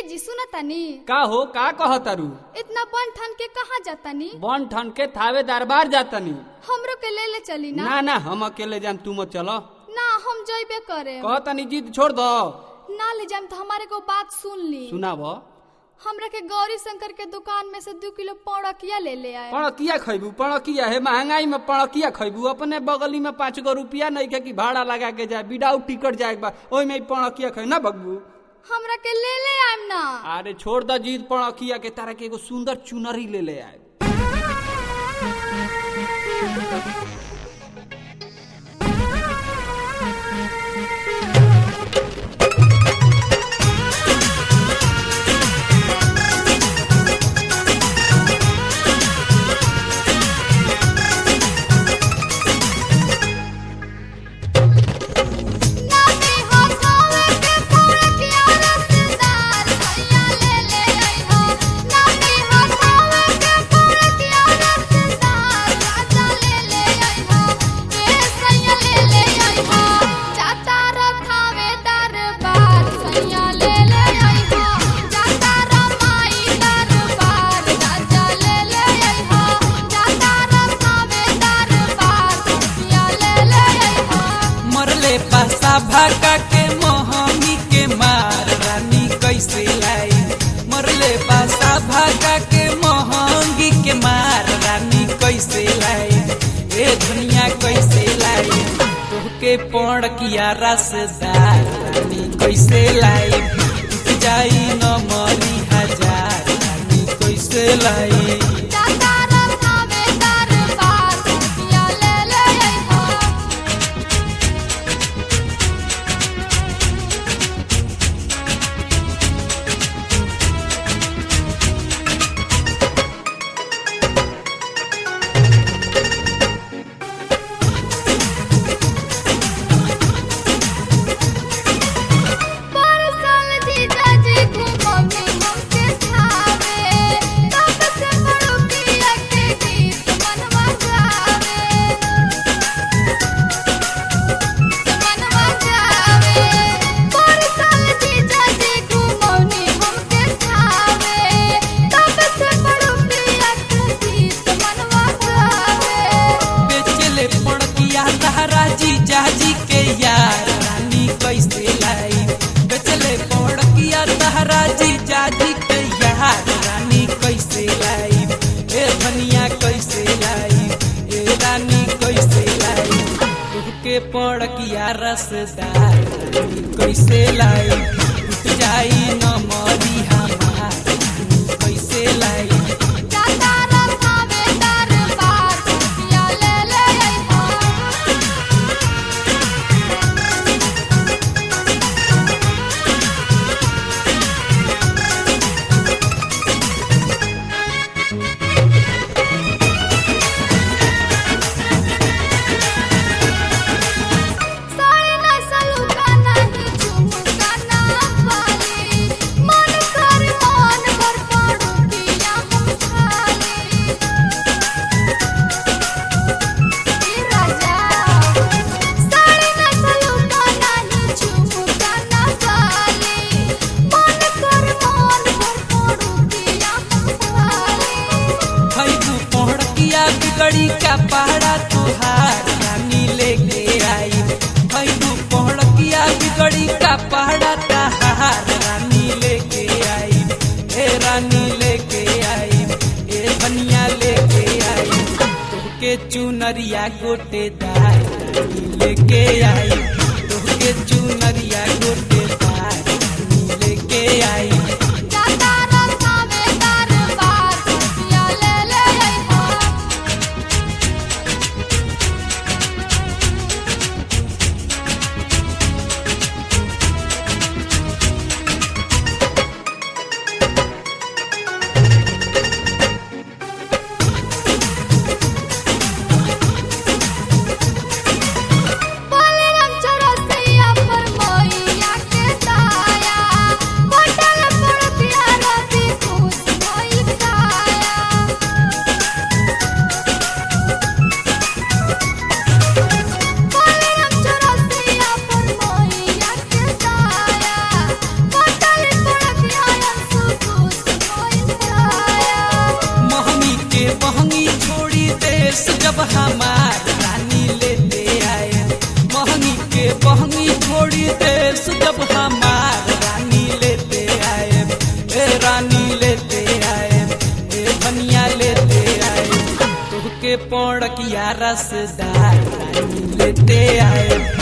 जी सुना तानी का हो का कहतारू? इतना बन ठन के कहाँ जातानी? बन ठन के थावे दरबार जातानी। हमरो के ले चली ना? ना ना हम अकेले जाम, तू मत चलो। ना हम जइबे करे। कहतानी जिद छोड़ दो। ना ले जाम तो हमारे को बात सुन ली। सुनाब। हमरा के गौरी शंकर के दुकान में से 2 किलो पड़किया ले आए। पड़किया खैबू? पड़किया है महंगाई में पड़किया खैबू? अपने बगली में 5 गो रुपया नहीं के कि भाड़ा लगा के जाए, विदाउट टिकट जाए ओई में पड़किया खै ना बगबू। हमरा के ले आएम ना। अरे छोड़ द जिद, पड़किया के तारा के एगो सुंदर चुनरी ले आए। भाका के मोहमी के मार रानी कैसे लाई? मरले पासा भाका के मोहंगी के मार रानी कैसे लाई? ए दुनिया कैसे लाई? तोहके पड़किया रसदार रानी कैसे लाई? जाई न मरी हजार रानी कैसे लाई? जाजी के यार रानी कैसे लाई? बेचले पड़किया तहरा जी जाजी के यार रानी कैसे लाई? ए धनिया कैसे लाई? ए रानी कैसे लाई? तुहके पड़किया रसदार रानी कैसे लाई? टूट जाई न मरी हमार रानी कैसे लाई? बिगड़ी का पहाड़ा तुहार रानी लेके आई? भैरू पहड़किया बिगड़ी का पहाड़ा तहार रानी लेके आई? ए रानी लेके आई? ए बनिया लेके आई? तोहके चुनरिया गोटेदार रानी लेके आई? तोहके चुनरिया गोटेदार रानी लेके आई? चौरसिया पर मैया पौड़किया रसदार रानी लेते आए